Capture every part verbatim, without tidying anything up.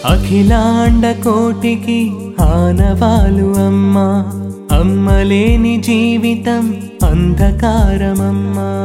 అఖిలాండ కోటికి ఆనవాలు అమ్మా, అమ్మలేని జీవితం అంధకారమమ్మా.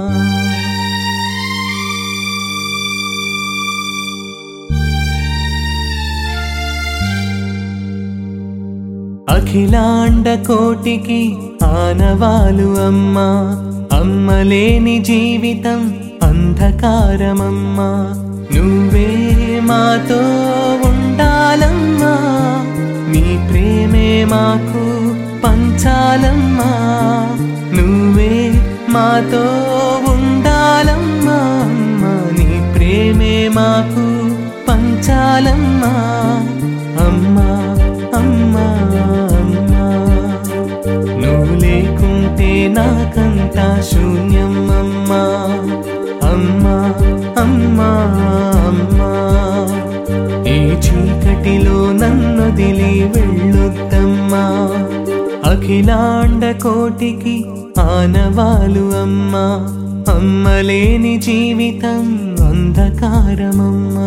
అఖిలాండ కోటికి ఆనవాలు అమ్మా, అమ్మలేని జీవితం అంధకారమమ్మా. నువ్వే మాతో ఉండాలమ్మా, నీ ప్రేమే మాకు పంచాలమ్మా. నువ్వే మాతో ఉండాలమ్మా, అమ్మా నీ ప్రేమే మాకు పంచాలమ్మా. అమ్మా అమ్మా అమ్మా, నువ్వు లేకుంటే నాకంతా శూన్యం అమ్మా. అమ్మా అమ్మా అమ్మా, ఈ చీకటిలో నన్నొదిలి వెళ్ళొద్దమ్మా. అఖిలాండ కోటికి ఆనవాలు అమ్మా, అమ్మలేని జీవితం అంధకారమమ్మా.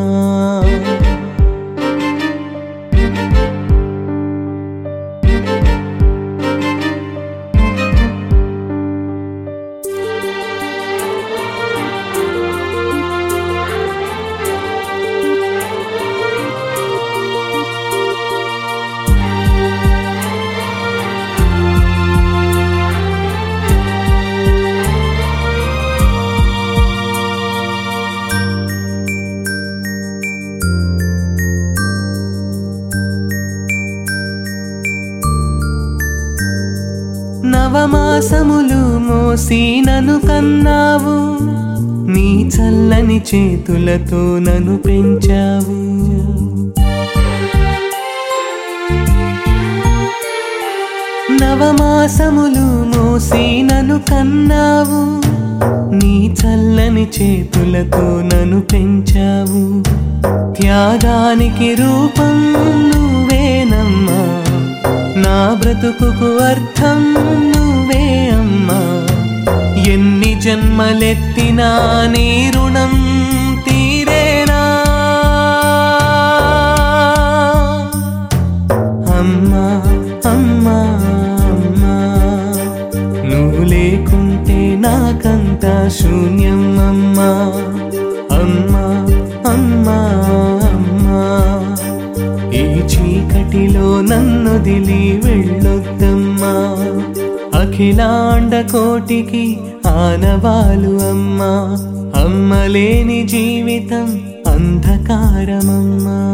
నవమాసములు మోసి నన్ను కన్నావు, నీ చల్లని చేతులతో నన్ను పెంచావు. నవమాసములు మోసి నన్ను కన్నావు, నీ చల్లని చేతులతో నన్ను పెంచావు. త్యాగానికి రూపం నువ్వేనమ్మా, నా బ్రతుకుకు అర్థం నువ్వే అమ్మా. ఎన్ని జన్మలెత్తినా నీ రుణం తీరేనా. అమ్మా అమ్మా అమ్మా, నువ్వు లేకుంటే నాకంతా శూన్యం అమ్మా. అమ్మా అమ్మా అమ్మా, ఈ చీకటిలో నన్నొదిలి వెళ్ళొద్దమ్మా. అఖిలాండ కోటికి ఆనవాలు అమ్మా, అమ్మలేని జీవితం అంధకారమమ్మా.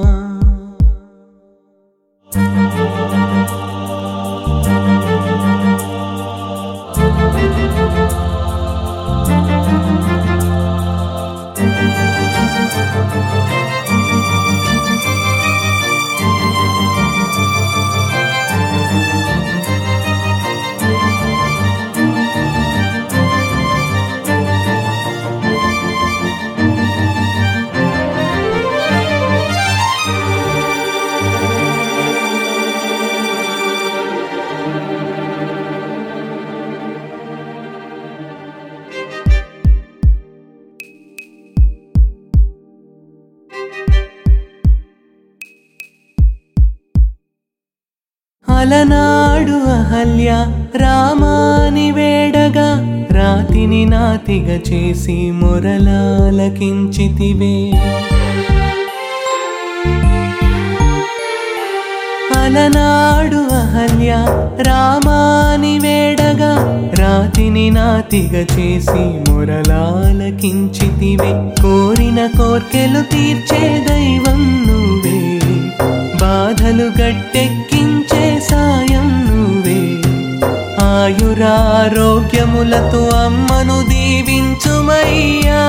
అలనాడు అహల్య రామాని వేడగా, రాతిని నాతిగా చేసి మొరలాలకించితివే. అలనాడు అహల్య రామాని వేడగా, రాతిని నాతిగా చేసి మొరలాలకించితివే. కోరిన కోర్కెలు తీర్చే దైవం నువ్వే, బాధలు గట్టెక్కించే సాయం నువ్వే. ఆయురారోగ్యములతో అమ్మను దీవించుమయ్యా.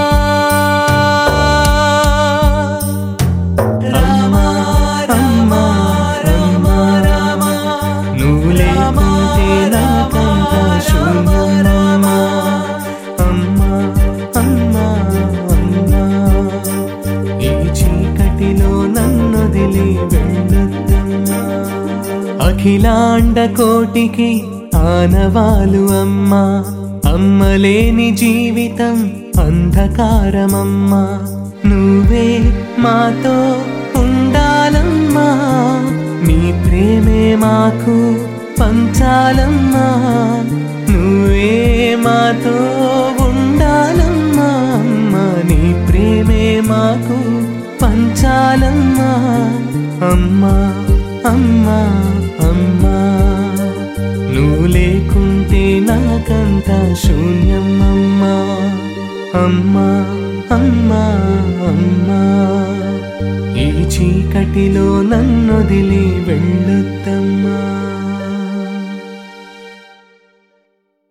రామా రామా రామా రామా, నువ్వు లేకుంటే నాకంతా శూన్యమమ్మా. అమ్మా అమ్మా అమ్మా, ఈ చీకటిలో నన్నొదిలి వెళ్ళొద్దమ్మా. అఖిలాండ కోటికి ఆనవాలు అమ్మా, అమ్మలేని జీవితం అంధకారమమ్మా. నువ్వే మాతో ప్రేమే మాకు పంచాలమ్మా, నువ్వే మాతో ఉండాలమ్మా. అమ్మా నీ ప్రేమే మాకు పంచాలమ్మా. అమ్మా అమ్మా అమ్మా నువ్వు లేకుంటే నాకంతా శూన్యం అమ్మా. అమ్మా అమ్మా అమ్మా ఈ చీకటిలో నన్నొదిలి వెళ్ళొద్దమ్మా.